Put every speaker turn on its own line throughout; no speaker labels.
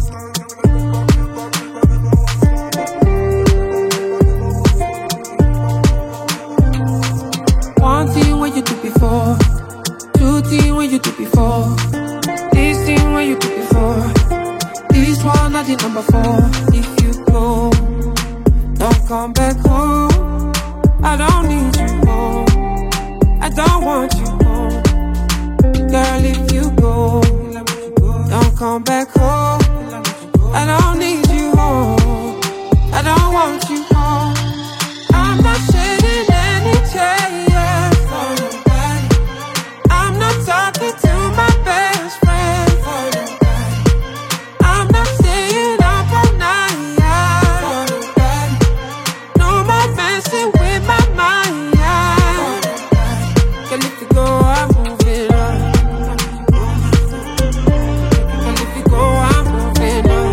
One thing when you do before, two things when you do before, this thing when you do before, this one not the number four. If you go, don't come back home. I don't need you home. I don't want you home. Girl, if you go, don't come back home. I don't need you home. I don't want you home. I'm not shedding any tears for nobody. I'm not talking to my best friend for nobody. I'm not staying up all night for nobody. No more messing with my mind for nobody. Girl, if you go, I'm moving on. Girl, if you go, I'm moving on.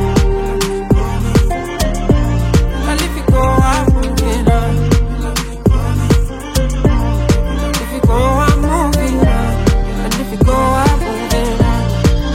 Girl, if you go, I'm moving on. If you go, I'm moving on. And if you go, I'm moving on.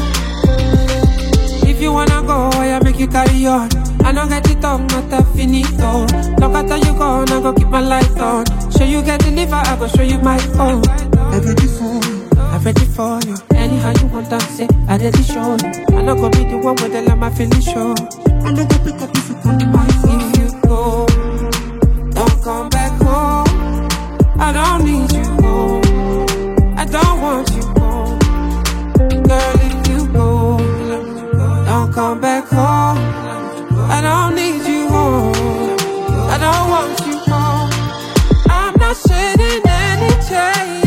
If you wanna go, I make you carry on. I don't get it up, not a finito. Look after you gone, I go keep my light on. Show you get the liver, I go show you my phone. I'm ready for you, I'm ready for you. Anyhow you want to say, I ready show you. I not gonna be the one with the lamb, I feel the show. I not gonna pick up if you come to my phone. If you go, don't come back home. I don't need you home. I don't want you home. Girl, if you go, don't come back home. I don't need you home. I don't want you home. I'm not shedding any tears.